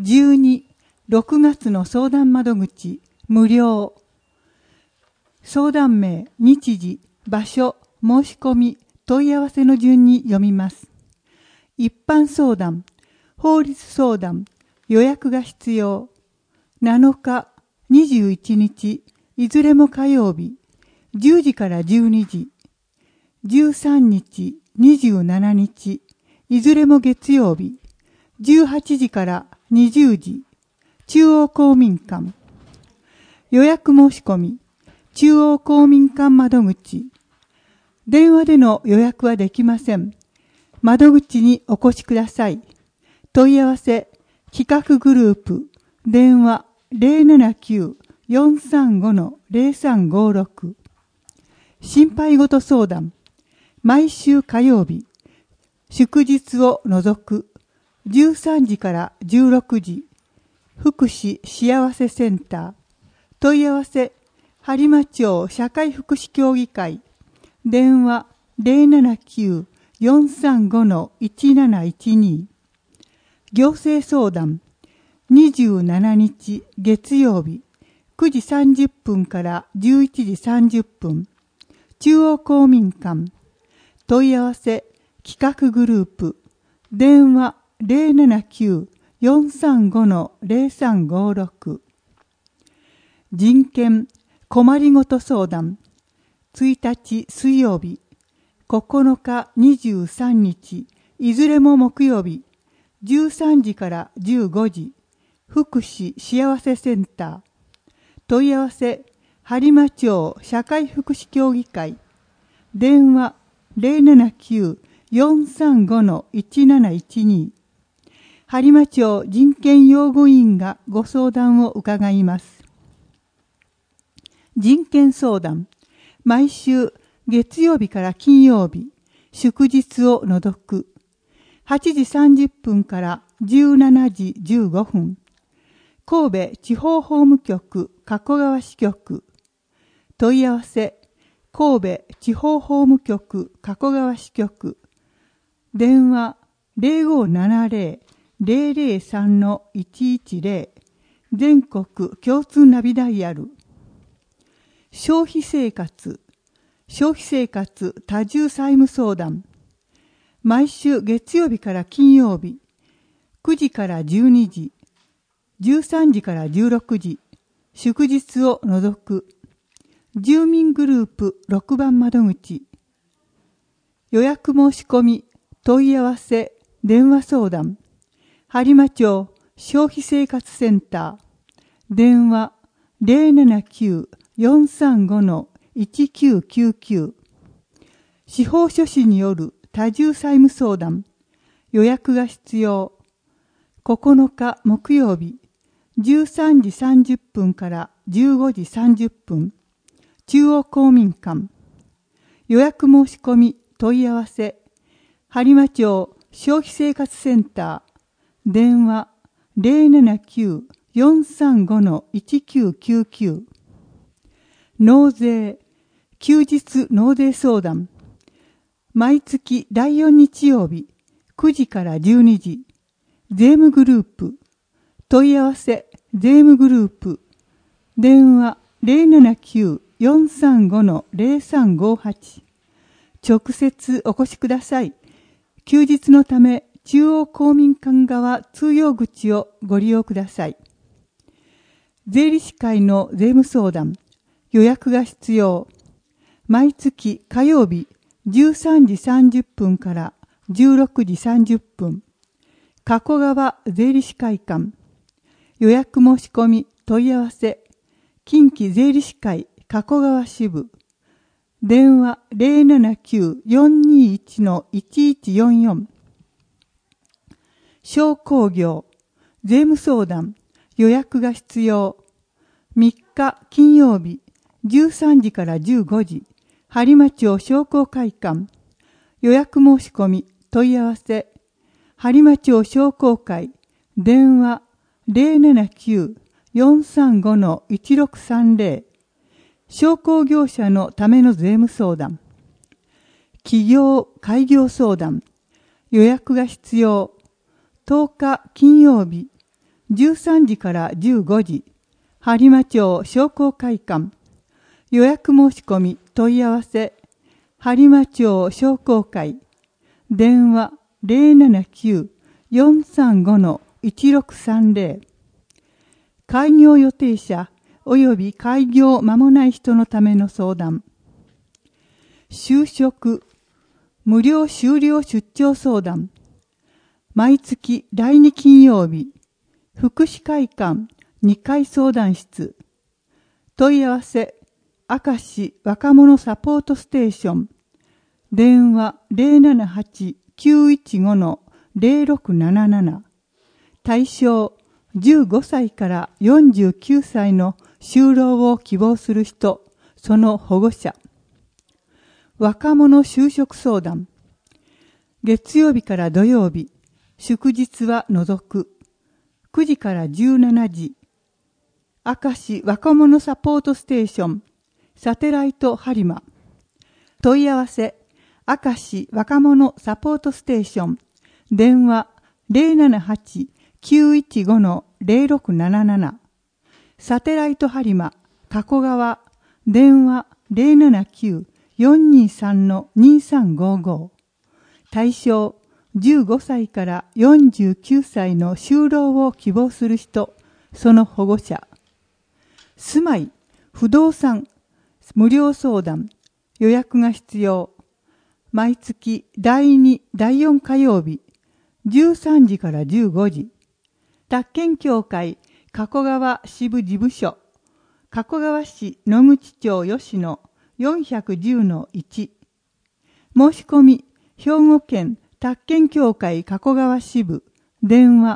12、6月の相談窓口、無料。相談名、日時、場所、申し込み、問い合わせの順に読みます。一般相談、法律相談、予約が必要。7日、21日、いずれも火曜日、10時から12時。13日、27日、いずれも月曜日、18時から20時。中央公民館。予約申し込み、中央公民館窓口。電話での予約はできません。窓口にお越しください。問い合わせ、企画グループ、電話 079-435-0356。心配事相談、毎週火曜日、祝日を除く、13時から16時、福祉幸せセンター。問い合わせ、播磨町社会福祉協議会。電話 079-435-1712。行政相談、27日月曜日、9時30分から11時30分。中央公民館。問い合わせ、企画グループ。電話 079-435-0356。人権、困りごと相談。1日水曜日、9日23日、いずれも木曜日、13時から15時、福祉幸せセンター。問い合わせ、播磨町社会福祉協議会。電話 079-435-1712。播磨町人権擁護員がご相談を伺います。人権相談、毎週月曜日から金曜日、祝日を除く、8時30分から17時15分、神戸地方法務局加古川支局。問い合わせ、神戸地方法務局加古川支局。電話 0570-003-110。全国共通ナビダイヤル。消費生活多重債務相談。毎週月曜日から金曜日、9時から12時、13時から16時、祝日を除く、住民グループ6番窓口。予約申し込み、問い合わせ、電話相談。播磨町消費生活センター。電話 079-435-1999。司法書士による多重債務相談。予約が必要。9日木曜日、13時30分から15時30分。中央公民館。予約申し込み、問い合わせ。播磨町消費生活センター。電話 079-435-1999。納税、休日納税相談。毎月第4日曜日、9時から12時。税務グループ。問い合わせ、税務グループ。電話 079-435-0358。直接お越しください。休日のため、中央公民館側通用口をご利用ください。税理士会の税務相談。予約が必要。毎月火曜日、13時30分から16時30分。加古川税理士会館。予約申し込み、問い合わせ。近畿税理士会加古川支部。電話 079-421-1144。商工業、税務相談、予約が必要。3日金曜日、13時から15時、播磨町商工会館。予約申し込み、問い合わせ。播磨町商工会、電話 079-435-1630。商工業者のための税務相談。企業開業相談。予約が必要。10日金曜日、 13時から15時、播磨町商工会館。予約申し込み問い合わせ、播磨町商工会。電話079-435-1630。開業予定者及び開業間もない人のための相談。就職、無料修了出張相談。毎月第2金曜日、福祉会館2階相談室。問い合わせ、明石若者サポートステーション。電話078-915-0677。対象、15歳から49歳の就労を希望する人、その保護者。若者就職相談。月曜日から土曜日、祝日は除く。9時から17時。明石若者サポートステーション、サテライト播磨。問い合わせ、明石若者サポートステーション。電話078-915-0677。サテライト播磨、加古川。電話079-423-2355。対象、15歳から49歳の就労を希望する人、その保護者。住まい、不動産、無料相談、予約が必要。毎月第2、第4火曜日、13時から15時。宅建協会、加古川支部事務所、加古川市野口町吉野 410-1。申し込み、兵庫県宅建協会加古川支部、電話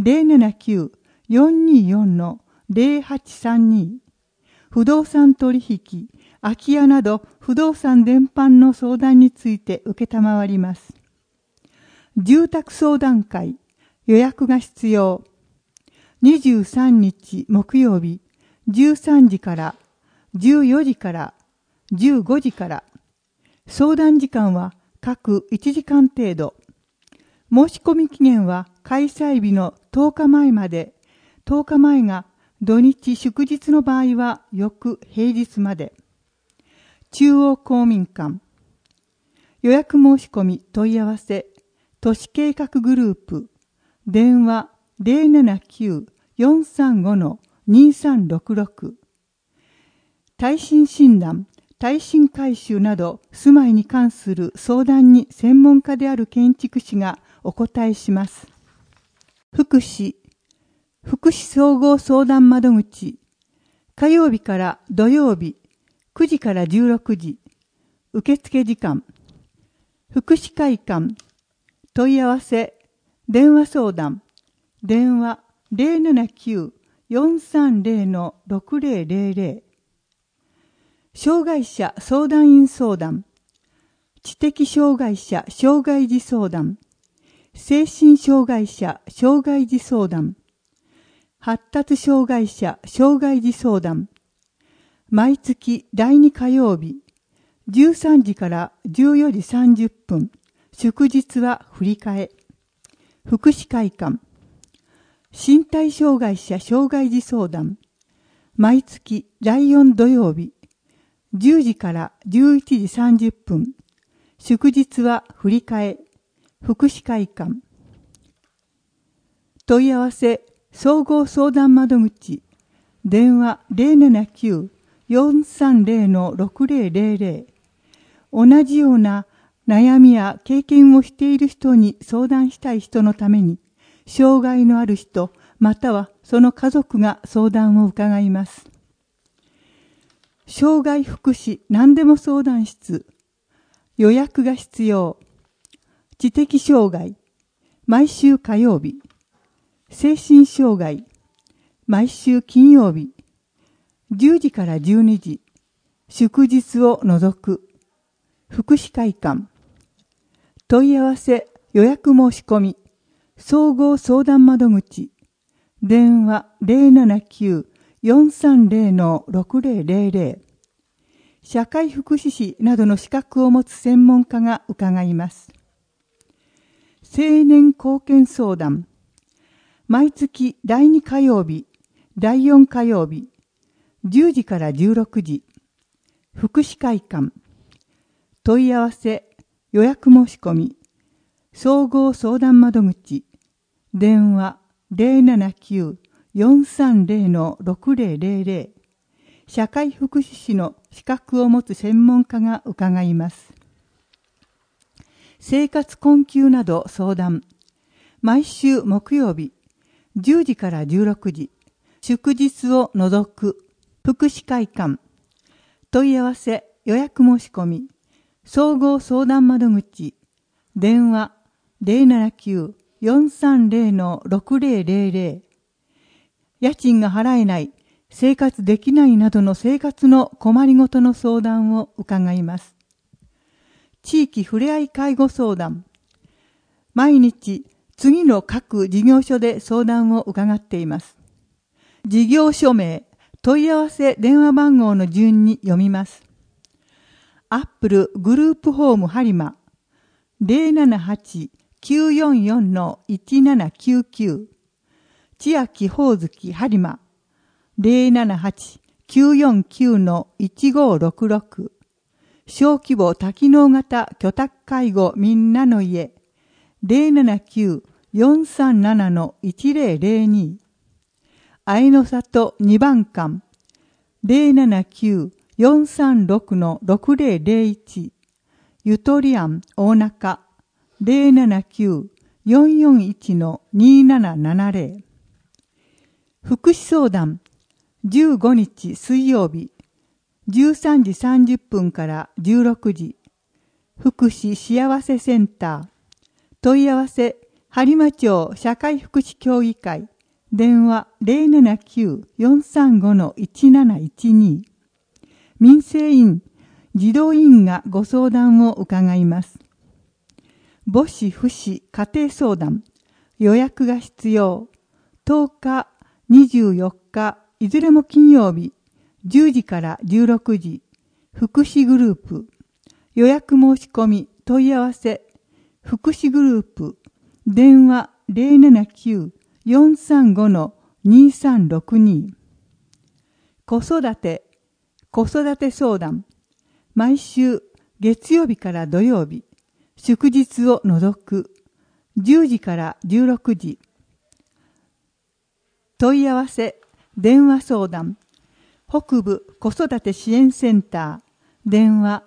079-424-0832。不動産取引、空き家など不動産全般の相談について受けたまわります。住宅相談会、予約が必要。23日木曜日、13時から14時から15時から。相談時間は各1時間程度。申し込み期限は開催日の10日前まで。10日前が土日祝日の場合は翌平日まで。中央公民館。予約申し込み問い合わせ、都市計画グループ。電話079-435-2366。耐震診断、耐震改修など住まいに関する相談に専門家である建築士がお答えします。福祉総合相談窓口。火曜日から土曜日、9時から16時。受付時間。福祉会館。問い合わせ。電話相談。電話079-430-6000。障害者相談員相談。知的障害者障害児相談。精神障害者障害児相談。発達障害者障害児相談。毎月第2火曜日、13時から14時30分。祝日は振り替え。福祉会館。身体障害者障害児相談。毎月第4土曜日、10時から11時30分。祝日は振り替え。福祉会館。問い合わせ、総合相談窓口。電話079-430-6000。同じような悩みや経験をしている人に相談したい人のために、障害のある人、またはその家族が相談を伺います。障害福祉何でも相談室。予約が必要。知的障害。毎週火曜日。精神障害。毎週金曜日。10時から12時。祝日を除く。福祉会館。問い合わせ、予約申し込み。総合相談窓口。電話079-430-6000。社会福祉士などの資格を持つ専門家が伺います。青年貢献相談。 毎月第2火曜日、第4火曜日、10時から16時、福祉会館、問い合わせ、予約申し込み、総合相談窓口、電話 079-430-6000、社会福祉士の資格を持つ専門家が伺います。生活困窮など相談、毎週木曜日、10時から16時、祝日を除く、福祉会館、問い合わせ、予約申し込み、総合相談窓口、電話 079-430-6000、家賃が払えない、生活できないなどの生活の困りごとの相談を伺います。地域ふれあい介護相談、毎日次の各事業所で相談を伺っています。事業所名、問い合わせ電話番号の順に読みます。アップルグループホーム播磨 078-944-1799、千秋ほおずき播磨 078-949-1566、小規模多機能型居宅介護みんなの家 079-437-1002、愛の里2番館 079-436-6001、ゆとり庵大中 079-441-2770、福祉相談15日水曜日13時30分から16時、福祉幸せセンター、問い合わせ、播磨町社会福祉協議会、電話 079-435-1712、民生委員、児童委員がご相談を伺います。母子福祉家庭相談、予約が必要、10日、24日、いずれも金曜日、10時から16時、福祉グループ、予約申し込み、問い合わせ、福祉グループ、電話 079-435-2362、子育て相談、毎週月曜日から土曜日、祝日を除く、10時から16時、問い合わせ、電話相談、北部子育て支援センター、電話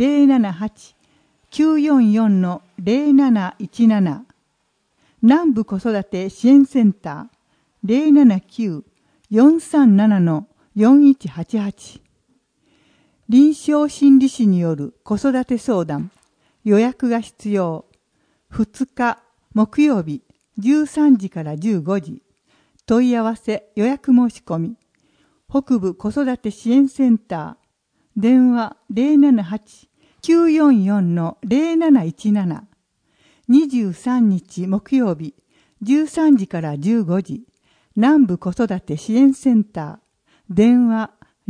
078-944-0717、南部子育て支援センター、079-437-4188、臨床心理士による子育て相談、予約が必要、2日木曜日13時から15時、問い合わせ予約申し込み、北部子育て支援センター、電話 078-944-0717、23日木曜日13時から15時、南部子育て支援センター、電話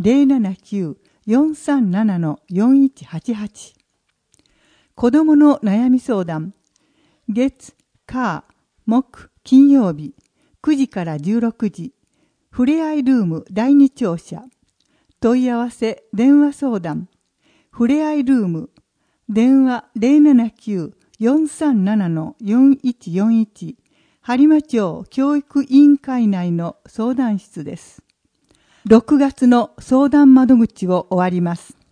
079-437-4188、子どもの悩み相談、月、火、木、金曜日9時から16時、ふれあいルーム第2庁舎、問い合わせ電話相談、ふれあいルーム、電話 079-437-4141、播磨町教育委員会内の相談室です。6月の相談窓口を終わります。